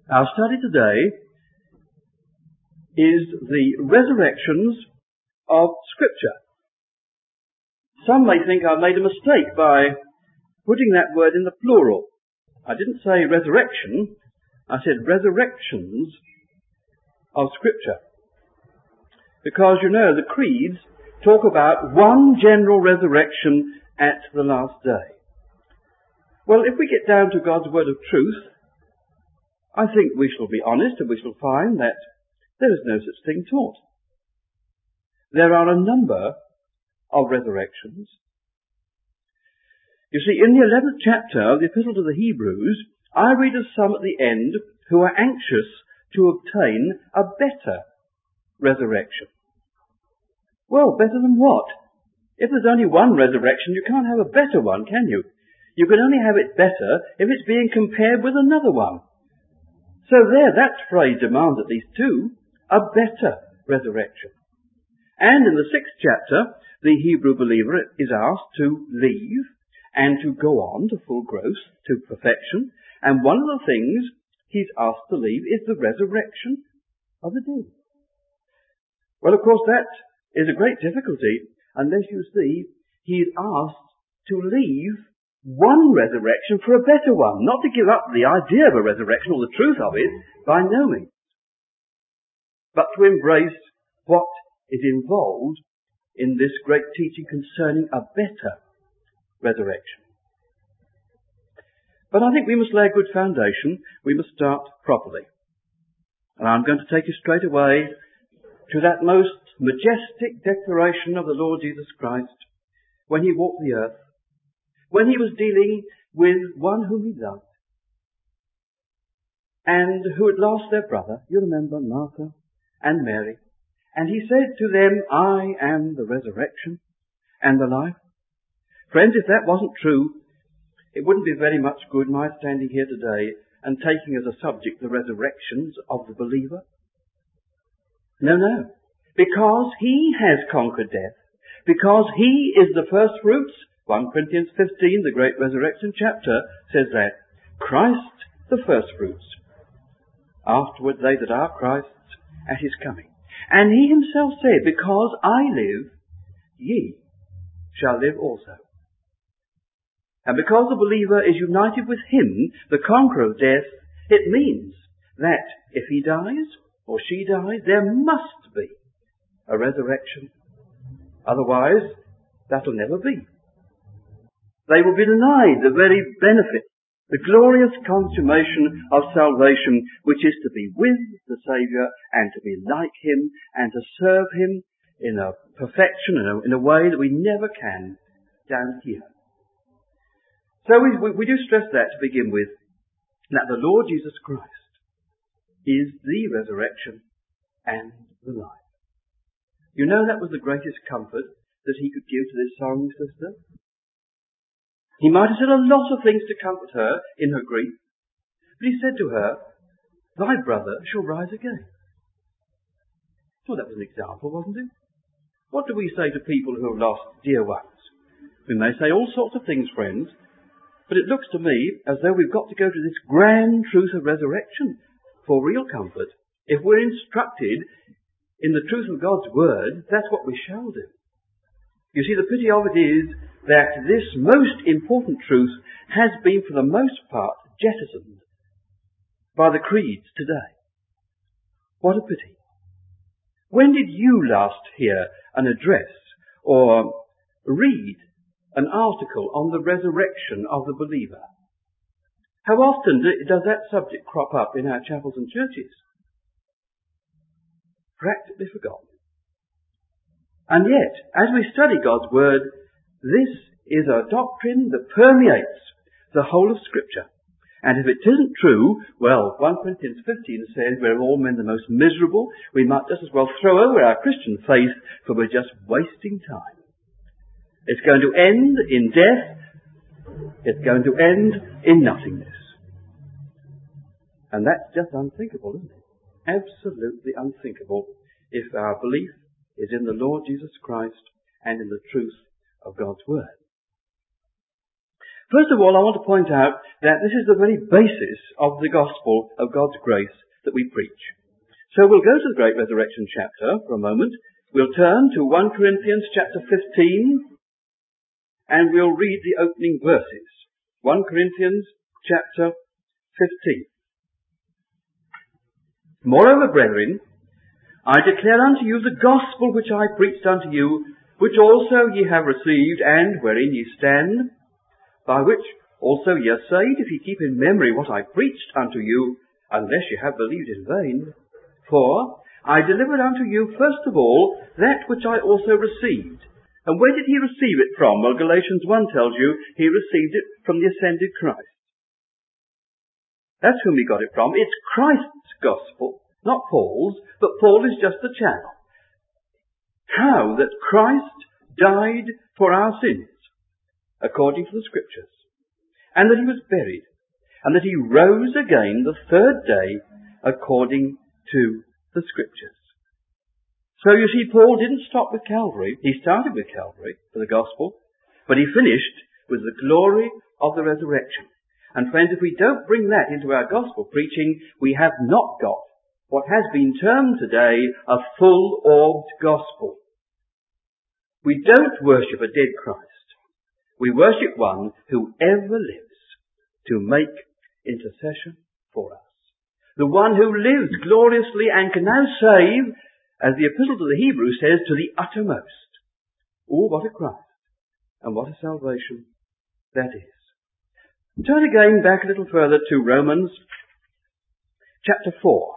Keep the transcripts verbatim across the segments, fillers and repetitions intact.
Our study today is the resurrections of Scripture. Some may think I've made a mistake by putting that word in the plural. I didn't say resurrection, I said resurrections of Scripture. Because, you know, the creeds talk about one general resurrection at the last day. Well, if we get down to God's word of truth, I think we shall be honest and we shall find that there is no such thing taught. There are a number of resurrections. You see, in the eleventh chapter of the Epistle to the Hebrews, I read of some at the end who are anxious to obtain a better resurrection. Well, better than what? If there's only one resurrection, you can't have a better one, can you? You can only have it better if it's being compared with another one. So there, that phrase demands at least two, a better resurrection. And in the sixth chapter, the Hebrew believer is asked to leave and to go on to full growth, to perfection. And one of the things he's asked to leave is the resurrection of the dead. Well, of course, that is a great difficulty unless you see he's asked to leave one resurrection for a better one, not to give up the idea of a resurrection or the truth of it, by no means, but to embrace what is involved in this great teaching concerning a better resurrection. But I think we must lay a good foundation. We must start properly. And I'm going to take you straight away to that most majestic declaration of the Lord Jesus Christ when he walked the earth, when he was dealing with one whom he loved and who had lost their brother. You remember Martha and Mary. And he said to them, I am the resurrection and the life. Friends, if that wasn't true, it wouldn't be very much good my standing here today and taking as a subject the resurrections of the believer. No, no. Because he has conquered death. Because he is the first fruits. First Corinthians fifteen, the great resurrection chapter, says that. Christ the first fruits. Afterward they that are Christ's at his coming. And he himself said, because I live, ye shall live also. And because the believer is united with him, the conqueror of death, it means that if he dies or she dies, there must be a resurrection. Otherwise, that'll never be. They will be denied the very benefit, the glorious consummation of salvation, which is to be with the Saviour and to be like him and to serve him in a perfection, in a, in a way that we never can down here. So we, we, we do stress that to begin with, that the Lord Jesus Christ is the resurrection and the life. You know that was the greatest comfort that he could give to this sorrowing sister. He might have said a lot of things to comfort her in her grief, but he said to her, thy brother shall rise again. Well, that was an example, wasn't it? What do we say to people who have lost dear ones? We may say all sorts of things, friends, but it looks to me as though we've got to go to this grand truth of resurrection for real comfort. If we're instructed in the truth of God's word, that's what we shall do. You see, the pity of it is that this most important truth has been, for the most part, jettisoned by the creeds today. What a pity. When did you last hear an address or read an article on the resurrection of the believer? How often does that subject crop up in our chapels and churches? Practically forgotten. And yet, as we study God's word, this is a doctrine that permeates the whole of Scripture. And if it isn't true, well, First Corinthians fifteen says we're all men the most miserable. We might just as well throw over our Christian faith, for we're just wasting time. It's going to end in death. It's going to end in nothingness. And that's just unthinkable, isn't it? Absolutely unthinkable if our belief is in the Lord Jesus Christ and in the truth of God's word. First of all, I want to point out that this is the very basis of the gospel of God's grace that we preach. So we'll go to the Great Resurrection chapter for a moment. We'll turn to First Corinthians chapter fifteen, and we'll read the opening verses. First Corinthians chapter fifteen. Moreover, brethren, I declare unto you the gospel which I preached unto you, which also ye have received, and wherein ye stand, by which also ye are saved, if ye keep in memory what I preached unto you, unless ye have believed in vain. For I delivered unto you first of all that which I also received. And where did he receive it from? Well, Galatians one tells you he received it from the ascended Christ. That's whom he got it from. It's Christ's gospel, not Paul's, but Paul is just the channel. How that Christ died for our sins, according to the Scriptures, and that he was buried, and that he rose again the third day, according to the Scriptures. So you see, Paul didn't stop with Calvary. He started with Calvary for the gospel, but he finished with the glory of the resurrection. And friends, if we don't bring that into our gospel preaching, we have not got what has been termed today a full-orbed gospel. We don't worship a dead Christ. We worship one who ever lives to make intercession for us. The one who lives gloriously and can now save, as the Epistle to the Hebrews says, to the uttermost. Oh, what a Christ, and what a salvation that is. Turn again back a little further to Romans chapter four.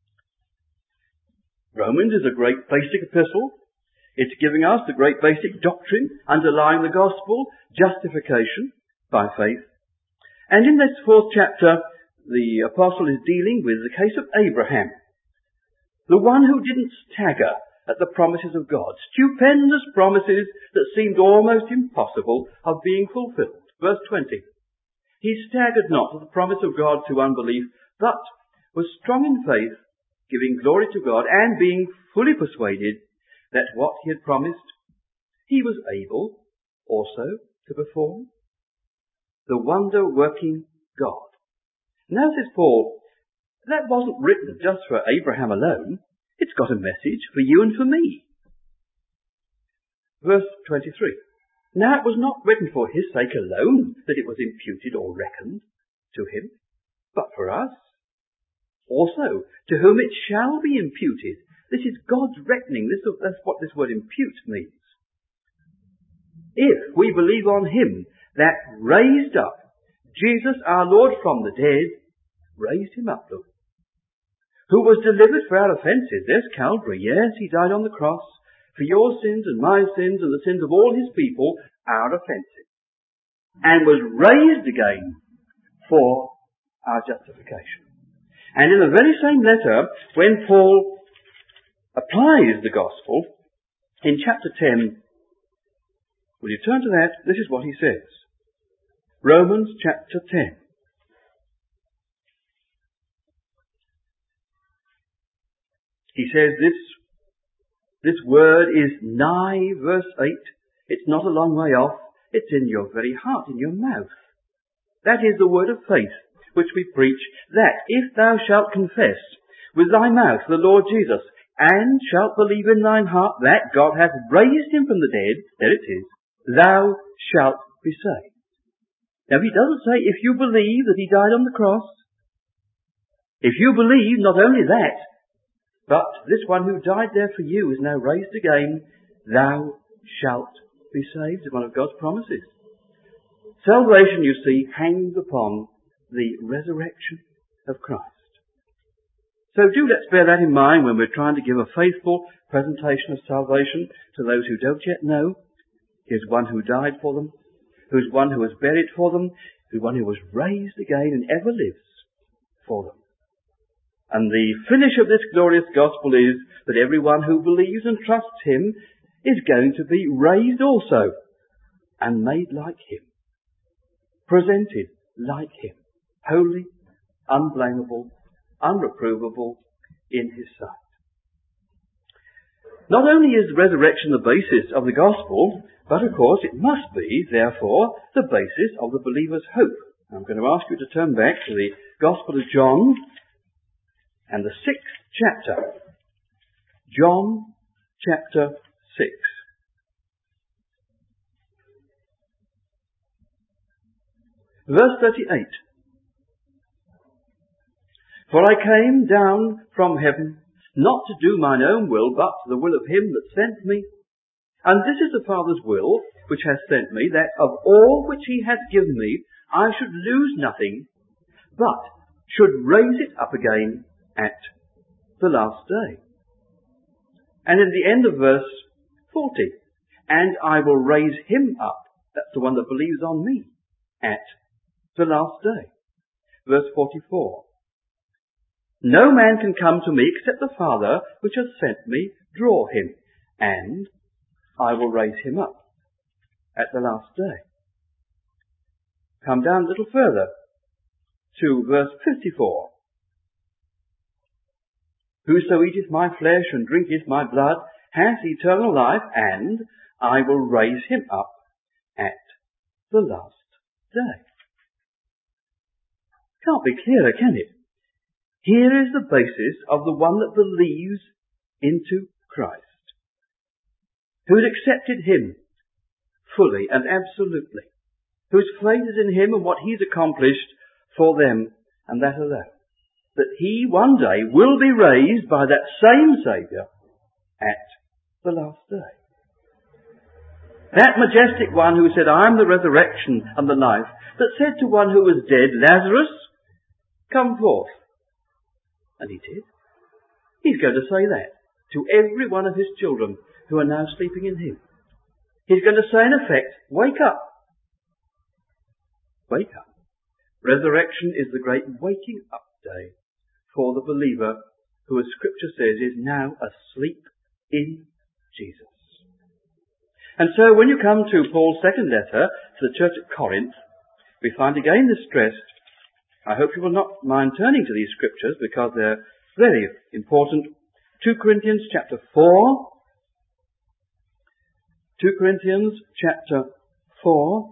Romans is a great basic epistle. It's giving us the great basic doctrine underlying the gospel, justification by faith. And in this fourth chapter, the apostle is dealing with the case of Abraham, the one who didn't stagger at the promises of God, stupendous promises that seemed almost impossible of being fulfilled. Verse twenty. He staggered not at the promise of God through unbelief, but was strong in faith, giving glory to God, and being fully persuaded that what he had promised, he was able also to perform. The wonder-working God. Now, says Paul, that wasn't written just for Abraham alone. It's got a message for you and for me. Verse twenty-three. Now, it was not written for his sake alone that it was imputed or reckoned to him, but for us also, to whom it shall be imputed. This is God's reckoning. This, that's what this word impute means. If we believe on him that raised up Jesus our Lord from the dead, raised him up, look, who was delivered for our offences. There's Calvary. Yes, he died on the cross for your sins and my sins and the sins of all his people, our offences, and was raised again for our justification. And in the very same letter, when Paul applies the gospel, in chapter ten, will you turn to that? This is what he says. Romans chapter ten. He says this, this word is nigh, verse eight. It's not a long way off. It's in your very heart, in your mouth. That is the word of faith which we preach, that if thou shalt confess with thy mouth the Lord Jesus, and shalt believe in thine heart that God hath raised him from the dead, there it is, thou shalt be saved. Now, he doesn't say if you believe that he died on the cross. If you believe not only that, but this one who died there for you is now raised again, thou shalt be saved, is one of God's promises. Salvation, you see, hangs upon the resurrection of Christ. So do let's bear that in mind when we're trying to give a faithful presentation of salvation to those who don't yet know. Here's one who died for them, who's one who was buried for them, who's one who was raised again and ever lives for them. And the finish of this glorious gospel is that everyone who believes and trusts him is going to be raised also and made like him, presented like him, holy, unblameable, unreprovable in his sight. Not only is the resurrection the basis of the gospel, But of course it must be, therefore, the basis of the believer's hope. I'm going to ask you to turn back to the Gospel of John and the sixth chapter. John chapter six. Verse thirty-eight. For I came down from heaven, not to do mine own will, but the will of him that sent me. And this is the Father's will, which has sent me, that of all which he hath given me, I should lose nothing, but should raise it up again at the last day. And in the end of verse forty, and I will raise him up, that's the one that believes on me, at the last day. Verse forty-four. No man can come to me except the Father which hath sent me draw him, and I will raise him up at the last day. Come down a little further to verse fifty-four. Whoso eateth my flesh and drinketh my blood hath eternal life, and I will raise him up at the last day. Can't be clearer, can it? Here is the basis of the one that believes into Christ, who's accepted him fully and absolutely, whose faith is in him and what he's accomplished for them, and that alone. That he one day will be raised by that same Saviour at the last day. That majestic one who said, I am the resurrection and the life, that said to one who was dead, Lazarus, come forth. And he did. He's going to say that to every one of his children who are now sleeping in him. He's going to say in effect, wake up. Wake up. Resurrection is the great waking up day for the believer who, as Scripture says, is now asleep in Jesus. And so when you come to Paul's second letter to the church at Corinth, we find again this stressed. I hope you will not mind turning to these scriptures because they're very important. Second Corinthians chapter four. Second Corinthians chapter four.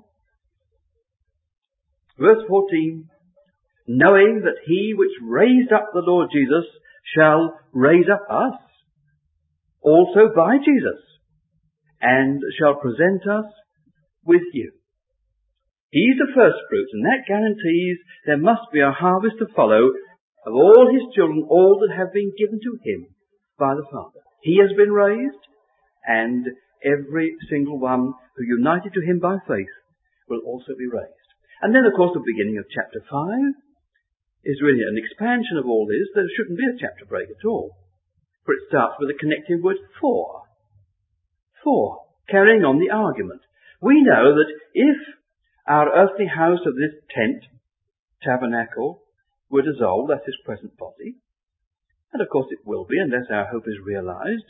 Verse fourteen. Knowing that he which raised up the Lord Jesus shall raise up us also by Jesus, and shall present us with you. He's the first fruits, and that guarantees there must be a harvest to follow of all his children, all that have been given to him by the Father. He has been raised, and every single one who united to him by faith will also be raised. And then, of course, the beginning of chapter five is really an expansion of all this. There shouldn't be a chapter break at all, for it starts with a connecting word, for. For, carrying on the argument. We know that if our earthly house of this tent, tabernacle, were dissolved, that's his present body, and of course it will be unless our hope is realized,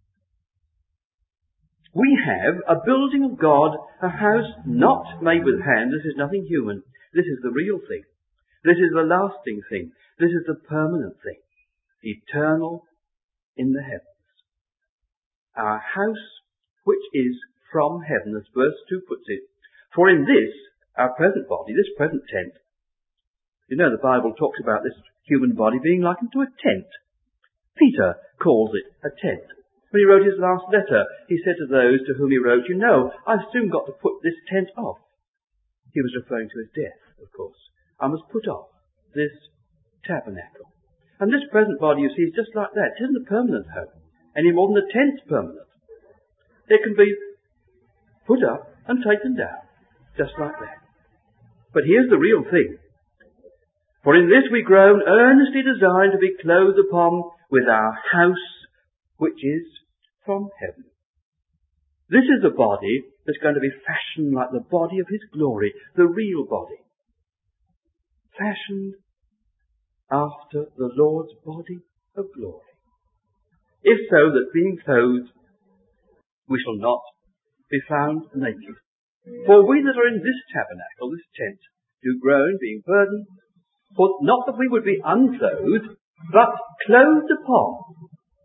we have a building of God, a house not made with hands. This is nothing human. This is the real thing. This is the lasting thing. This is the permanent thing. Eternal in the heavens. Our house which is from heaven, as verse two puts it. For in this, our present body, this present tent, you know the Bible talks about this human body being likened to a tent. Peter calls it a tent. When he wrote his last letter, he said to those to whom he wrote, you know, I've soon got to put this tent off. He was referring to his death, of course. I must put off this tabernacle. And this present body, you see, is just like that. It isn't a permanent home, any more than a tent's permanent. It can be put up and taken down, just like that. But here's the real thing. For in this we groan, earnestly desiring to be clothed upon with our house, which is from heaven. This is a body that's going to be fashioned like the body of his glory, the real body. Fashioned after the Lord's body of glory. If so, that being clothed, we shall not be found naked. For we that are in this tabernacle, this tent, do groan, being burdened, for not that we would be unclothed, but clothed upon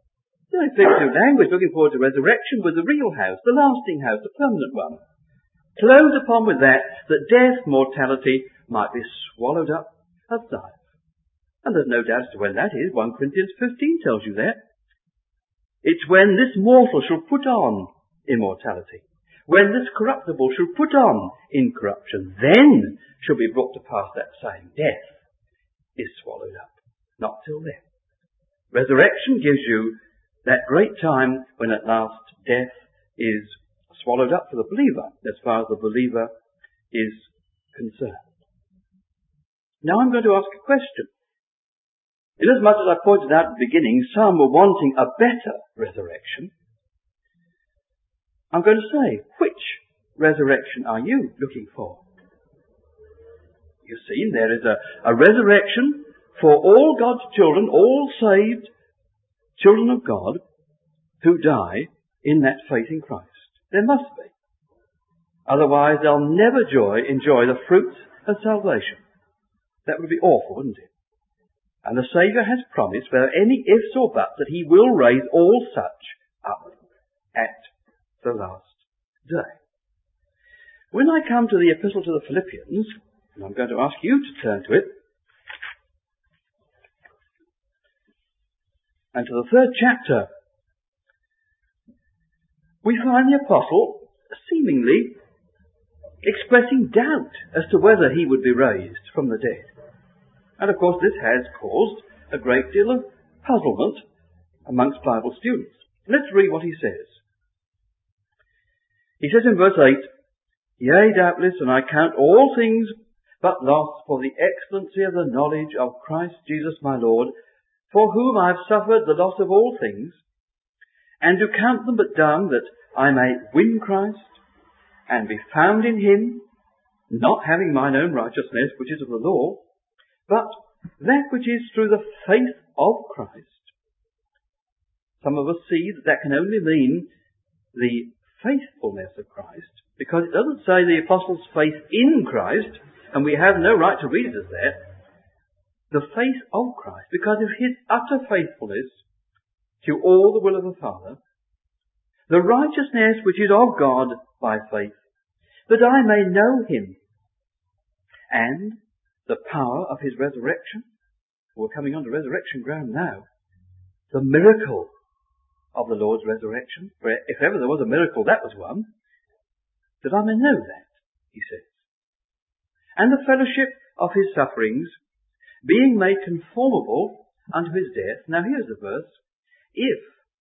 The figurative language looking forward to resurrection was the real house, the lasting house, the permanent one. Close upon with that, that death, mortality, might be swallowed up of life. And there's no doubt as to when that is. First Corinthians fifteen tells you that. It's when this mortal shall put on immortality. When this corruptible shall put on incorruption, then shall be brought to pass that same death is swallowed up. Not till then. Resurrection gives you that great time when at last death is swallowed up for the believer, as far as the believer is concerned. Now I'm going to ask a question. Inasmuch as I pointed out at the beginning, some were wanting a better resurrection, I'm going to say, which resurrection are you looking for? You see, there is a, a resurrection for all God's children, all saved children of God who die in that faith in Christ. There must be. Otherwise they'll never joy, enjoy the fruits of salvation. That would be awful, wouldn't it? And the Saviour has promised, without any ifs or buts, that he will raise all such up at the last day. When I come to the Epistle to the Philippians, and I'm going to ask you to turn to it, and to the third chapter, we find the Apostle seemingly expressing doubt as to whether he would be raised from the dead. And of course this has caused a great deal of puzzlement amongst Bible students. Let's read what he says. He says in verse eight, Yea, doubtless, and I count all things but loss for the excellency of the knowledge of Christ Jesus my Lord, for whom I have suffered the loss of all things, and do count them but dung, that I may win Christ, and be found in him, not having mine own righteousness, which is of the law, but that which is through the faith of Christ. Some of us see that that can only mean the faithfulness of Christ, because it doesn't say the apostle's faith in Christ, and we have no right to read it as that. The faith of Christ, because of his utter faithfulness to all the will of the Father, the righteousness which is of God by faith, that I may know him, and the power of his resurrection. We're coming on to resurrection ground now. The miracle of the Lord's resurrection. For if ever there was a miracle, that was one. That I may know that, he says. And the fellowship of his sufferings, being made conformable unto his death. Now here's the verse. If,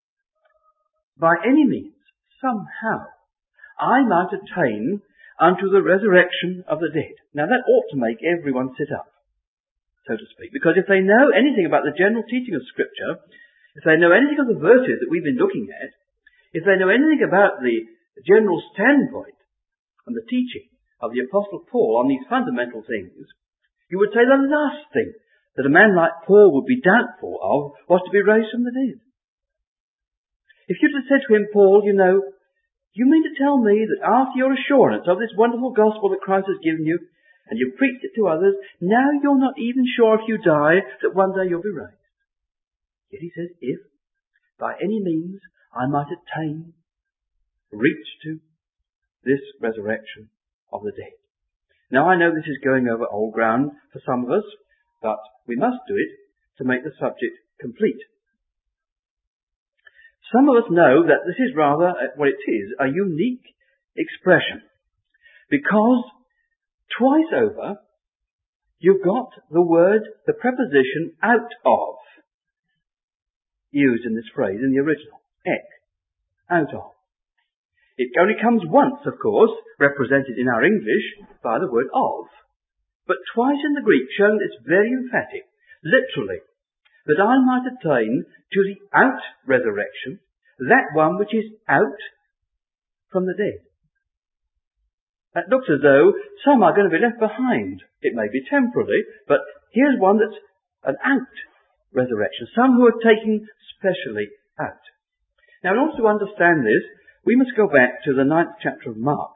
by any means, somehow, I might attain unto the resurrection of the dead. Now that ought to make everyone sit up, so to speak. Because if they know anything about the general teaching of Scripture, if they know anything of the verses that we've been looking at, if they know anything about the general standpoint and the teaching of the Apostle Paul on these fundamental things, you would say the last thing that a man like Paul would be doubtful of was to be raised from the dead. If you'd have said to him, Paul, you know, you mean to tell me that after your assurance of this wonderful gospel that Christ has given you, and you've preached it to others, now you're not even sure if you die that one day you'll be raised? Yet he says, if by any means I might attain, reach to this resurrection of the dead. Now I know this is going over old ground for some of us, but we must do it to make the subject complete. Some of us know that this is rather, what it is, a unique expression. Because twice over, you've got the word, the preposition out of, used in this phrase in the original. Ek. Out of. It only comes once, of course, represented in our English by the word of. But twice in the Greek, showing that it's very emphatic, literally, that I might attain to the out resurrection, that one which is out from the dead. That looks as though some are going to be left behind. It may be temporarily, but here's one that's an out resurrection. Some who are taken specially out. Now, in order to understand this, we must go back to the ninth chapter of Mark.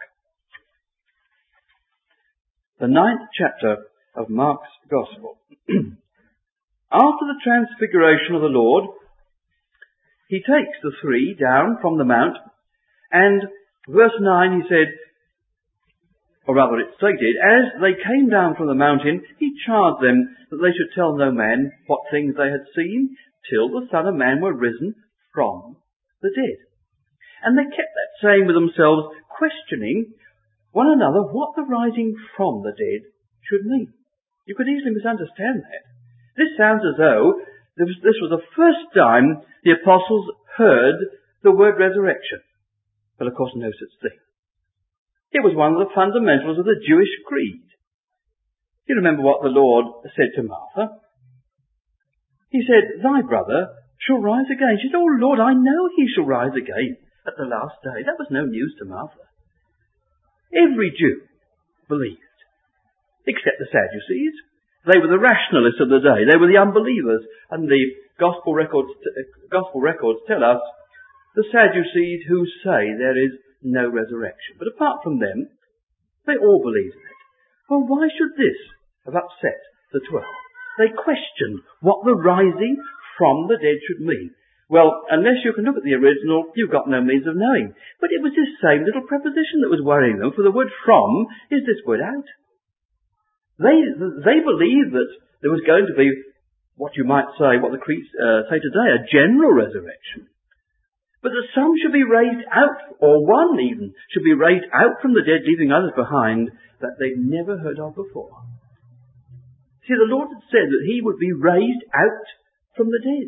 The ninth chapter of Mark's Gospel. After the transfiguration of the Lord, he takes the three down from the mount, and verse nine he said, or rather it's stated, as they came down from the mountain, he charged them that they should tell no man what things they had seen, till the Son of Man were risen from the dead. And they kept that saying with themselves, questioning one another what the rising from the dead should mean. You could easily misunderstand that. This sounds as though this was, this was the first time the apostles heard the word resurrection. But of course no such thing. It was one of the fundamentals of the Jewish creed. You remember what the Lord said to Martha? He said, thy brother shall rise again. She said, oh Lord, I know he shall rise again at the last day. That was no news to Martha. Every Jew believed, except the Sadducees. They were the rationalists of the day. They were the unbelievers. And the gospel records, gospel records tell us the Sadducees who say there is no resurrection. But apart from them, they all believed in it. Well, why should this have upset the twelve? They questioned what the rising from the dead should mean. Well, unless you can look at the original, you've got no means of knowing. But it was this same little preposition that was worrying them, for the word from is this word out. They they believed that there was going to be what you might say, what the creeds uh, say today, a general resurrection. But that some should be raised out, or one even, should be raised out from the dead, leaving others behind, that they'd never heard of before. See, the Lord had said that he would be raised out from the dead.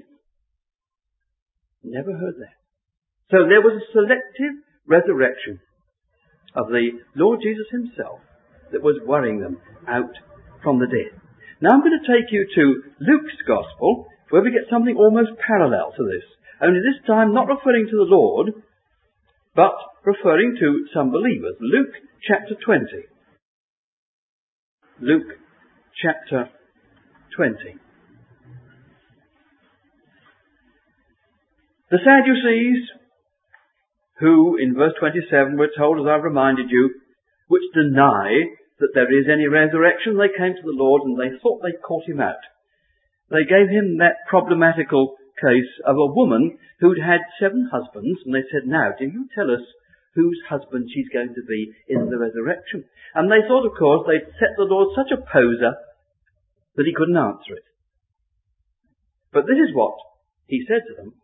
Never heard that. So there was a selective resurrection of the Lord Jesus himself that was worrying them out from the dead. Now I'm going to take you to Luke's Gospel, where we get something almost parallel to this. Only this time not referring to the Lord, but referring to some believers. Luke chapter twenty. Luke chapter twenty. The Sadducees, who in verse twenty-seven were told, as I've reminded you, which deny that there is any resurrection, they came to the Lord and they thought they caught him out. They gave him that problematical case of a woman who'd had seven husbands, and they said, now, do you tell us whose husband she's going to be in the resurrection? And they thought, of course, they'd set the Lord such a poser that he couldn't answer it. But this is what he said to them.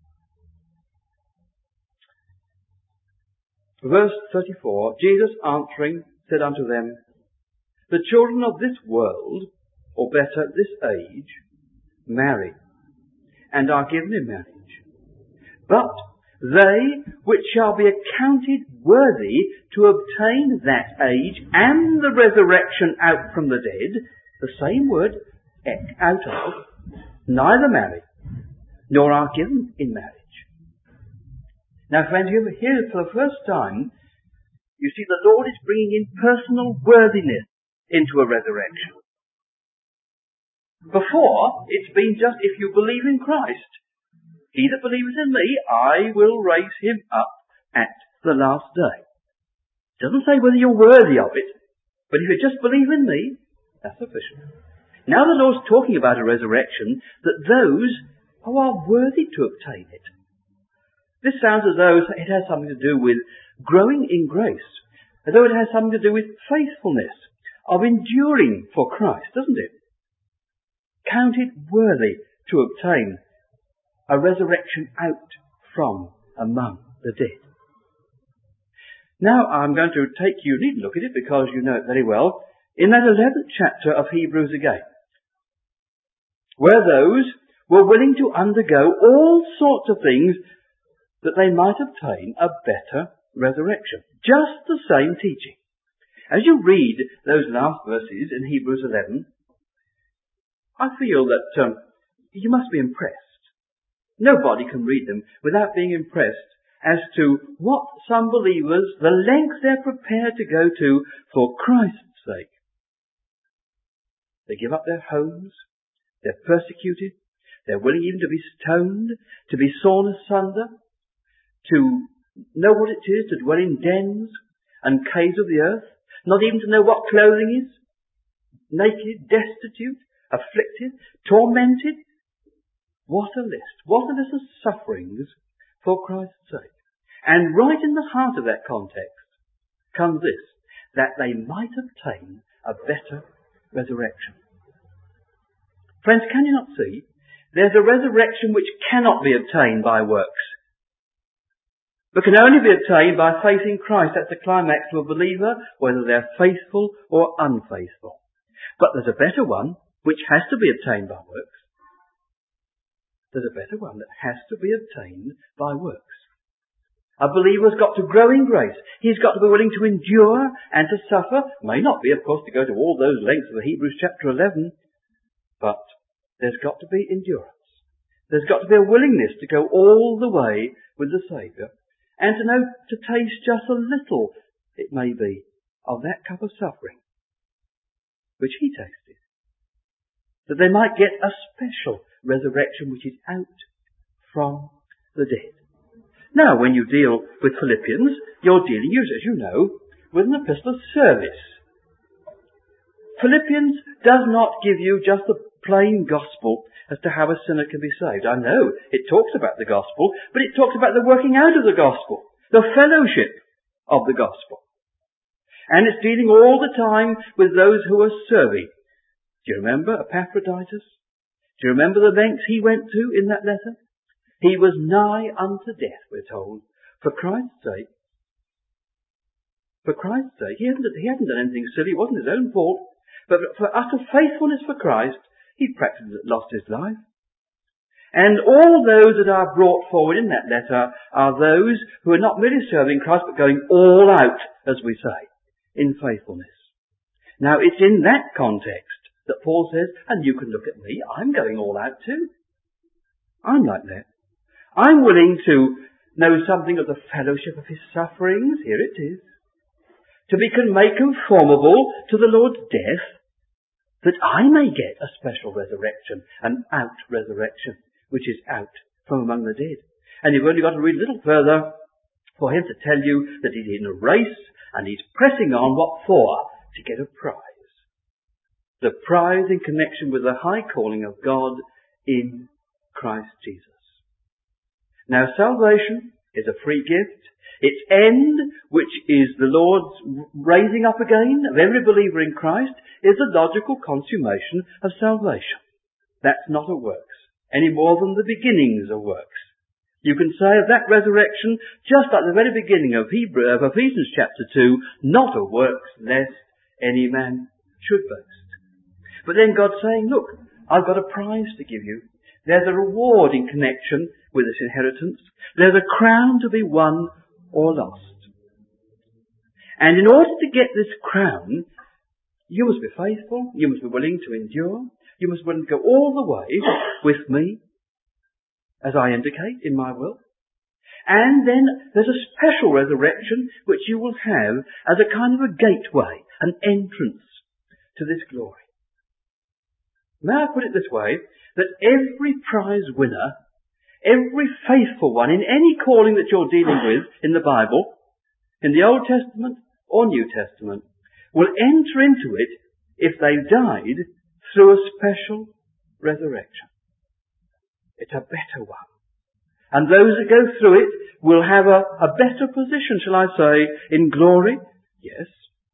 Verse thirty-four, Jesus answering said unto them, the children of this world, or better, this age, marry, and are given in marriage. But they which shall be accounted worthy to obtain that age and the resurrection out from the dead, the same word, ek, out of, neither marry, nor are given in marriage. Now friends, here for the first time, you see the Lord is bringing in personal worthiness into a resurrection. Before, it's been just if you believe in Christ, he that believeth in me, I will raise him up at the last day. It doesn't say whether you're worthy of it, but if you just believe in me, that's sufficient. Now the Lord's talking about a resurrection, that those who are worthy to obtain it. This sounds as though it has something to do with growing in grace, as though it has something to do with faithfulness, of enduring for Christ, doesn't it? Counted worthy to obtain a resurrection out from among the dead. Now I'm going to take you, you needn't look at it because you know it very well, in that eleventh chapter of Hebrews again, where those were willing to undergo all sorts of things that they might obtain a better resurrection. Just the same teaching. As you read those last verses in Hebrews eleven, I feel that um, you must be impressed. Nobody can read them without being impressed as to what some believers, the length they're prepared to go to for Christ's sake. They give up their homes, they're persecuted, they're willing even to be stoned, to be sawn asunder, to know what it is to dwell in dens and caves of the earth, not even to know what clothing is, naked, destitute, afflicted, tormented, What a list. What a list of sufferings for Christ's sake. And right in the heart of that context comes this, that they might obtain a better resurrection. Friends, can you not see? There's a resurrection which cannot be obtained by works, but can only be obtained by faith in Christ. That's the climax to a believer, whether they're faithful or unfaithful. But there's a better one which has to be obtained by works. There's a better one that has to be obtained by works. A believer's got to grow in grace. He's got to be willing to endure and to suffer. May not be, of course, to go to all those lengths of Hebrews chapter eleven, but there's got to be endurance. There's got to be a willingness to go all the way with the Saviour and to know, to taste just a little, it may be, of that cup of suffering which he tasted, that they might get a special resurrection which is out from the dead. Now, when you deal with Philippians, you're dealing, as you know, with an epistle of service. Philippians does not give you just the plain gospel as to how a sinner can be saved. I know it talks about the gospel, but it talks about the working out of the gospel, the fellowship of the gospel. And it's dealing all the time with those who are serving. Do you remember Epaphroditus? Do you remember the lengths he went to in that letter? He was nigh unto death, we're told, for Christ's sake. For Christ's sake. He hadn't, he hadn't done anything silly. It wasn't his own fault. But for utter faithfulness for Christ, he practically lost his life. And all those that are brought forward in that letter are those who are not merely serving Christ, but going all out, as we say, in faithfulness. Now, it's in that context that Paul says, and you can look at me, I'm going all out too. I'm like that. I'm willing to know something of the fellowship of his sufferings. Here it is. To be made conformable to the Lord's death, that I may get a special resurrection, an out resurrection, which is out from among the dead. And you've only got to read a little further for him to tell you that he's in a race and he's pressing on. What for? To get a prize. The prize in connection with the high calling of God in Christ Jesus. Now, salvation is a free gift. Its end, which is the Lord's raising up again of every believer in Christ, is the logical consummation of salvation. That's not a works, any more than the beginnings of works. You can say of that resurrection, just like the very beginning of Hebrew, of Ephesians chapter two, not of works, lest any man should boast. But then God's saying, look, I've got a prize to give you. There's a reward in connection with this inheritance. There's a crown to be won or lost. And in order to get this crown, you must be faithful, you must be willing to endure, you must be willing to go all the way with me, as I indicate in my will. And then there's a special resurrection which you will have as a kind of a gateway, an entrance to this glory. May I put it this way, that every prize winner, every faithful one in any calling that you're dealing with in the Bible, in the Old Testament or New Testament, will enter into it if they've died through a special resurrection. It's a better one. And those that go through it will have a, a better position, shall I say, in glory? Yes.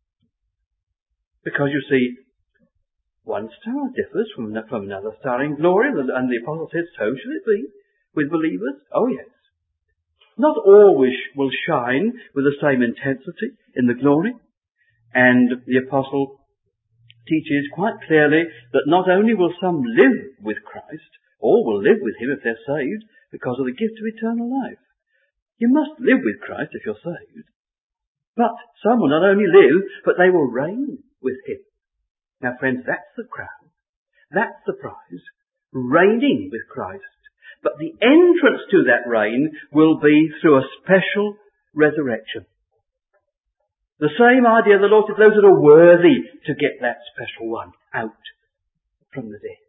Because you see, one star differs from, from another star in glory, and the, and the Apostle says, so shall it be with believers. Oh yes. Not all wish will shine with the same intensity in the glory. And the Apostle teaches quite clearly that not only will some live with Christ, all will live with him if they're saved, because of the gift of eternal life. You must live with Christ if you're saved. But some will not only live, but they will reign with him. Now friends, that's the crown. That's the prize. Reigning with Christ. But the entrance to that reign will be through a special resurrection. The same idea the Lord said, those that are worthy to get that special one out from the dead.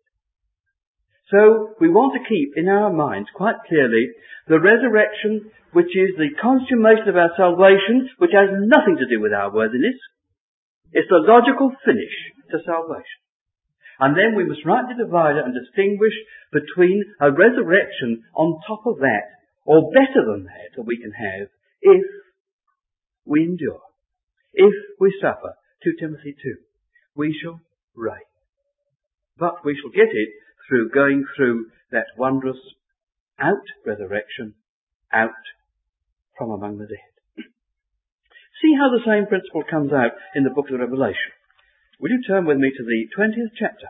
So we want to keep in our minds quite clearly the resurrection, which is the consummation of our salvation, which has nothing to do with our worthiness. It's the logical finish to salvation. And then we must rightly divide it and distinguish between a resurrection on top of that, or better than that, that we can have if we endure, if we suffer. Second Timothy two. We shall reign. But we shall get it through going through that wondrous out resurrection, out from among the dead. See how the same principle comes out in the book of the Revelation. Will you turn with me to the twentieth chapter?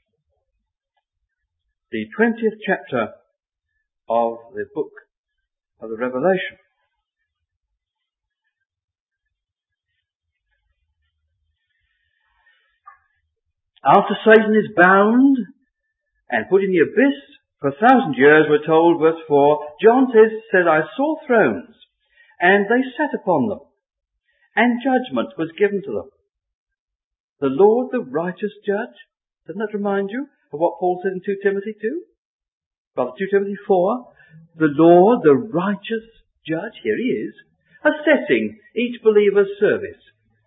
The twentieth chapter of the book of the Revelation. After Satan is bound and put in the abyss for a thousand years, we're told, verse four, John says, said, I saw thrones, and they sat upon them, and judgment was given to them. The Lord, the righteous judge. Doesn't that remind you of what Paul said in Second Timothy two? Well, Second Timothy four, the Lord, the righteous judge, here he is, assessing each believer's service.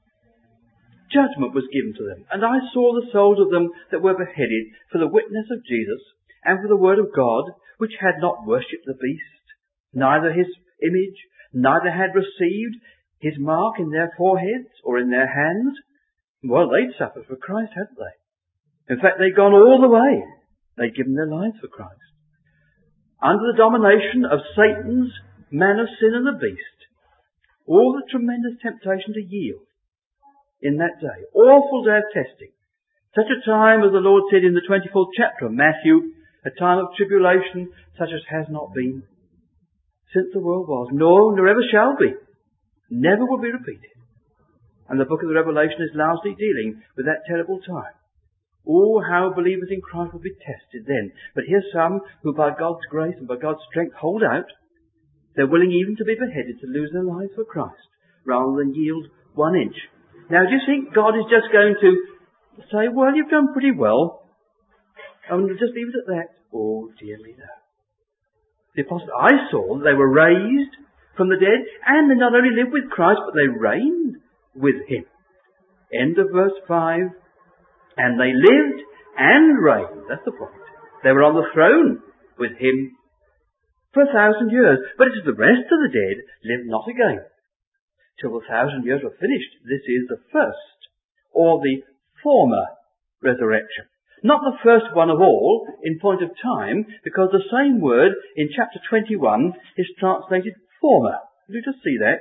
Judgment was given to them, and I saw the souls of them that were beheaded for the witness of Jesus and for the word of God, which had not worshipped the beast, neither his image, neither had received his mark in their foreheads or in their hands. Well, they'd suffered for Christ, hadn't they? In fact, they'd gone all the way. They'd given their lives for Christ. Under the domination of Satan's man of sin and the beast, all the tremendous temptation to yield in that day. Awful day of testing. Such a time, as the Lord said in the twenty-fourth chapter of Matthew, a time of tribulation such as has not been since the world was, nor, nor ever shall be. Never will be repeated. And the book of the Revelation is largely dealing with that terrible time. Oh, how believers in Christ will be tested then. But here's some who by God's grace and by God's strength hold out. They're willing even to be beheaded to lose their lives for Christ rather than yield one inch. Now, do you think God is just going to say, well, you've done pretty well, and just leave it at that? Oh, dearly no. The apostles, I saw they were raised from the dead, and they not only lived with Christ, but they reigned with Him. End of verse five. And they lived and reigned. That's the point. They were on the throne with Him for a thousand years. But it is the rest of the dead lived not again till the thousand years were finished. This is the first, or the former resurrection. Not the first one of all in point of time, because the same word in chapter twenty-one is translated former. Did you just see that?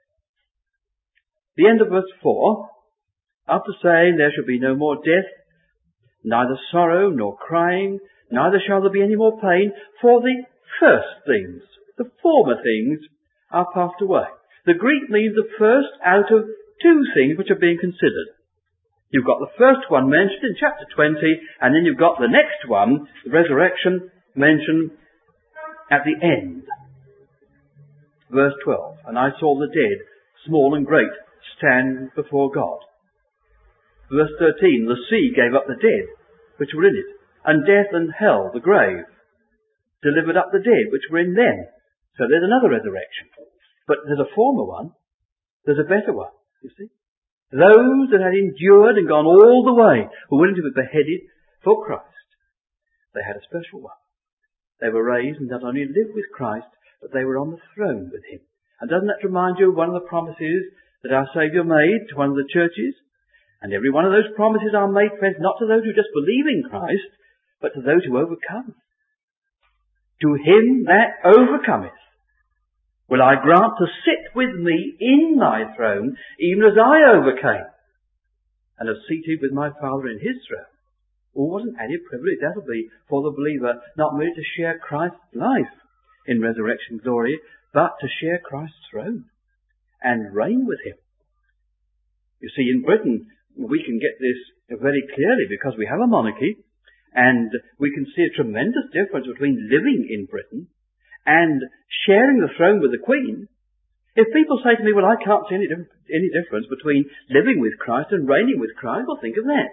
The end of verse four, after saying there shall be no more death, neither sorrow nor crying, neither shall there be any more pain, for the first things, the former things, are passed away. The Greek means the first out of two things which are being considered. You've got the first one mentioned in chapter twenty, and then you've got the next one, the resurrection, mentioned at the end. Verse twelve, and I saw the dead, small and great, stand before God. Verse thirteen, the sea gave up the dead which were in it, and death and hell, the grave, delivered up the dead which were in them. So there's another resurrection. But there's a former one, there's a better one, you see. Those that had endured and gone all the way were willing to be beheaded for Christ. They had a special one. They were raised and not only lived with Christ, but they were on the throne with Him. And doesn't that remind you of one of the promises that our Saviour made to one of the churches? And every one of those promises are made, friends, not to those who just believe in Christ, but to those who overcome. To him that overcometh will I grant to sit with me in my throne, even as I overcame, and have seated with my Father in His throne. Oh, what an added privilege that'll be for the believer, not merely to share Christ's life in resurrection glory, but to share Christ's throne and reign with Him. You see, in Britain, we can get this very clearly because we have a monarchy, and we can see a tremendous difference between living in Britain and sharing the throne with the Queen. If people say to me, well, I can't see any, any difference between living with Christ and reigning with Christ, well, think of that.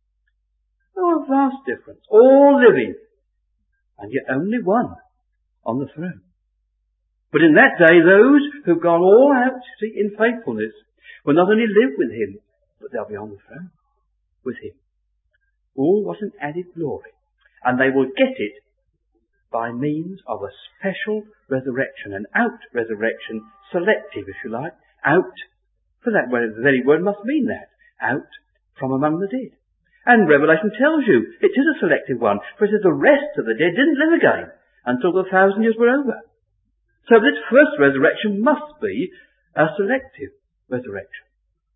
Oh, a vast difference. All living, and yet only one on the throne. But in that day, those who've gone all out, see, in faithfulness, will not only live with Him, but they'll be on the throne with Him. Oh, what an added glory. And they will get it by means of a special resurrection, an out-resurrection, selective, if you like, out, for that very word must mean that, out from among the dead. And Revelation tells you it is a selective one, for it says the rest of the dead didn't live again until the thousand years were over. So this first resurrection must be a selective resurrection.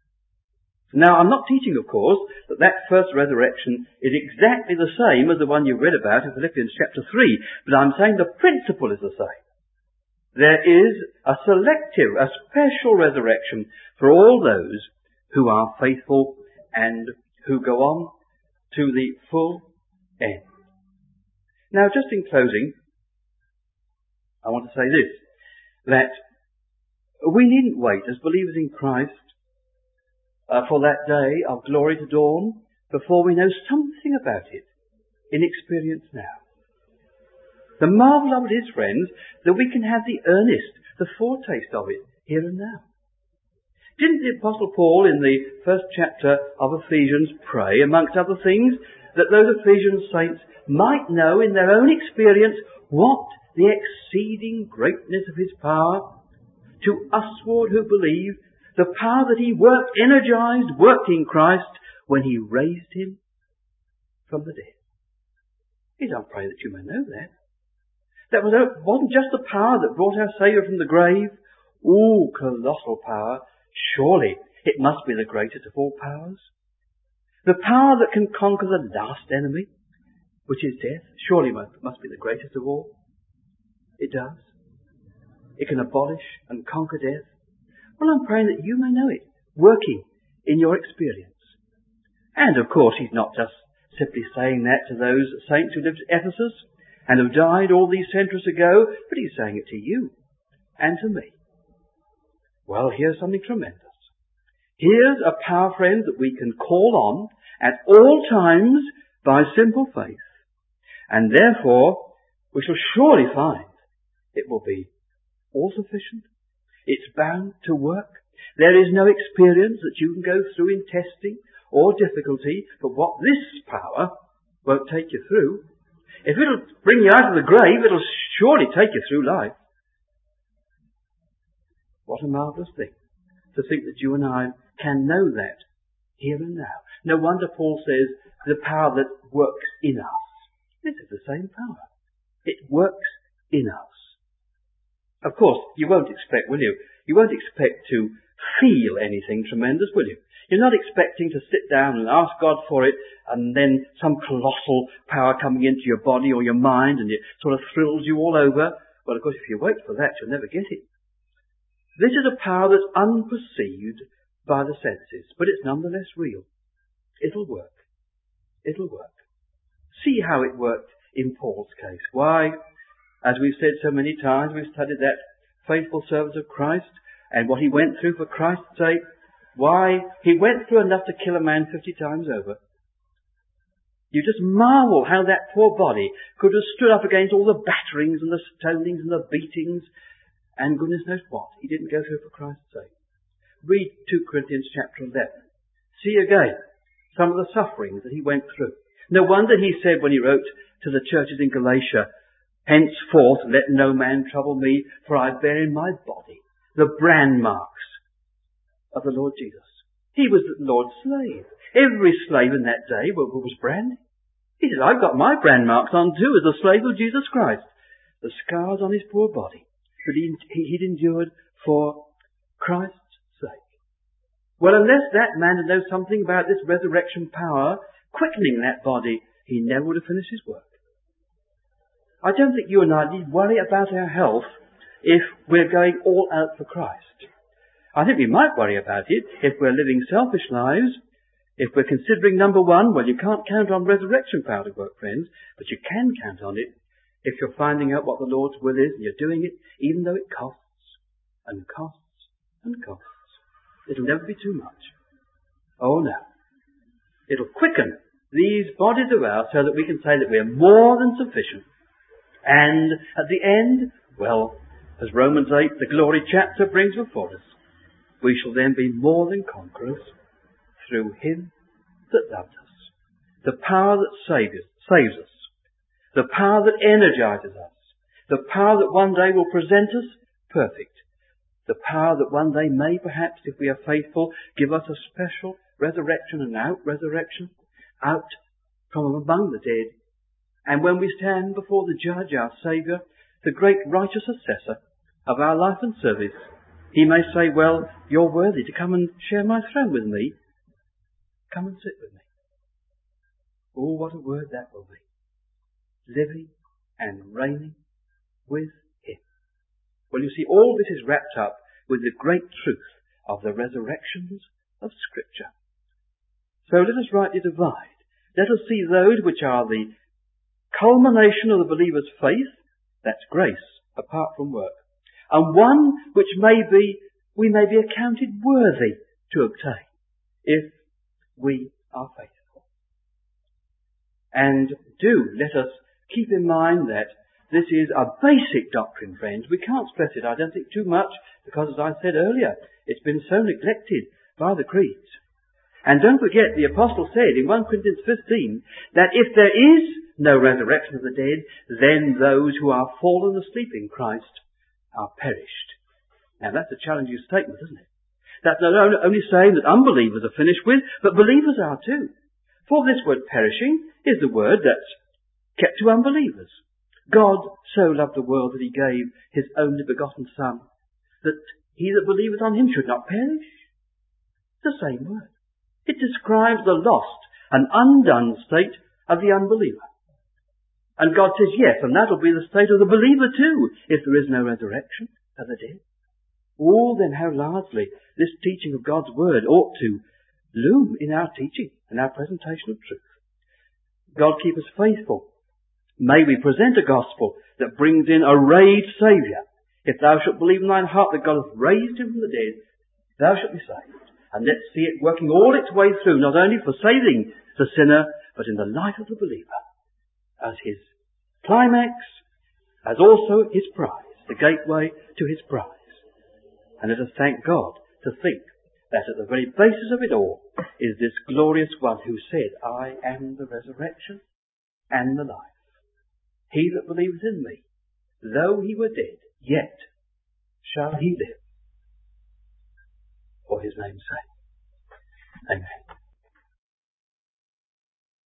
Now, I'm not teaching, of course, that that first resurrection is exactly the same as the one you read about in Philippians chapter three, but I'm saying the principle is the same. There is a selective, a special resurrection for all those who are faithful and who go on to the full end. Now, just in closing, I want to say this, that we needn't wait as believers in Christ Uh, for that day of glory to dawn before we know something about it in experience now. The marvel of it is, friends, that we can have the earnest, the foretaste of it here and now. Didn't the Apostle Paul in the first chapter of Ephesians pray, amongst other things, that those Ephesian saints might know in their own experience what the exceeding greatness of his power to usward who believe, the power that he worked, energized, worked in Christ when he raised him from the dead. He doesn't pray that you may know that. That was, wasn't just the power that brought our Saviour from the grave. Ooh, colossal power. Surely it must be the greatest of all powers. The power that can conquer the last enemy, which is death, surely must, must be the greatest of all. It does. It can abolish and conquer death. Well, I'm praying that you may know it, working in your experience. And, of course, he's not just simply saying that to those saints who lived at Ephesus and who died all these centuries ago, but he's saying it to you and to me. Well, here's something tremendous. Here's a power, friends, that we can call on at all times by simple faith. And therefore, we shall surely find it will be all sufficient. It's bound to work. There is no experience that you can go through in testing or difficulty, but what this power won't take you through. If it'll bring you out of the grave, it'll surely take you through life. What a marvellous thing to think that you and I can know that here and now. No wonder Paul says the power that works in us. This is the same power. It works in us. Of course, you won't expect, will you? You won't expect to feel anything tremendous, will you? You're not expecting to sit down and ask God for it and then some colossal power coming into your body or your mind and it sort of thrills you all over. Well, of course, if you wait for that, you'll never get it. This is a power that's unperceived by the senses, but it's nonetheless real. It'll work. It'll work. See how it worked in Paul's case. Why? As we've said so many times, we've studied that faithful servant of Christ and what he went through for Christ's sake. Why? He went through enough to kill a man fifty times over. You just marvel how that poor body could have stood up against all the batterings and the stonings and the beatings and goodness knows what. He didn't go through for Christ's sake. Read two Corinthians chapter eleven. See again some of the sufferings that he went through. No wonder he said when he wrote to the churches in Galatia, henceforth let no man trouble me, for I bear in my body the brand marks of the Lord Jesus. He was the Lord's slave. Every slave in that day was branded. He said, I've got my brand marks on too as a slave of Jesus Christ. The scars on his poor body. But he, he'd endured for Christ's sake. Well, unless that man had known something about this resurrection power quickening that body, he never would have finished his work. I don't think you and I need worry about our health if we're going all out for Christ. I think we might worry about it if we're living selfish lives, if we're considering number one, well, you can't count on resurrection power to work, friends, but you can count on it if you're finding out what the Lord's will is and you're doing it, even though it costs and costs and costs. It'll never be too much. Oh no. It'll quicken these bodies of ours so that we can say that we're more than sufficient. And at the end, well, as Romans eight, the glory chapter, brings before us, we shall then be more than conquerors through him that loved us. the power that saves, saves us, the power that energizes us, the power that one day will present us perfect, the power that one day may perhaps, if we are faithful, give us a special resurrection and out-resurrection, out from among the dead. And when we stand before the Judge, our Saviour, the great righteous assessor of our life and service, he may say, well, you're worthy to come and share my throne with me. Come and sit with me. Oh, what a word that will be. Living and reigning with him. Well, you see, all this is wrapped up with the great truth of the resurrections of Scripture. So let us rightly divide. Let us see those which are the culmination of the believer's faith, that's grace, apart from work, and one which may be, we may be accounted worthy to obtain if we are faithful. And do let us keep in mind that this is a basic doctrine, friends. We can't stress it, I don't think, too much, because as I said earlier, it's been so neglected by the creeds. And don't forget, the Apostle said in First Corinthians fifteen that if there is no resurrection of the dead, then those who are fallen asleep in Christ are perished. Now that's a challenging statement, isn't it? That's not only saying that unbelievers are finished with, but believers are too. For this word perishing is the word that's kept to unbelievers. God so loved the world that he gave his only begotten Son, that he that believeth on him should not perish. It's the same word. It describes the lost and undone state of the unbeliever. And God says, yes, and that'll be the state of the believer too, if there is no resurrection of the dead. Oh, then how largely this teaching of God's Word ought to loom in our teaching and our presentation of truth. God keep us faithful. May we present a gospel that brings in a raised Saviour. If thou shalt believe in thine heart that God hath raised him from the dead, thou shalt be saved. And let's see it working all its way through, not only for saving the sinner, but in the life of the believer, as his climax, as also his prize, the gateway to his prize. And let us thank God to think that at the very basis of it all is this glorious one who said, I am the resurrection and the life. He that believes in me, though he were dead, yet shall he live for his name's sake. Amen.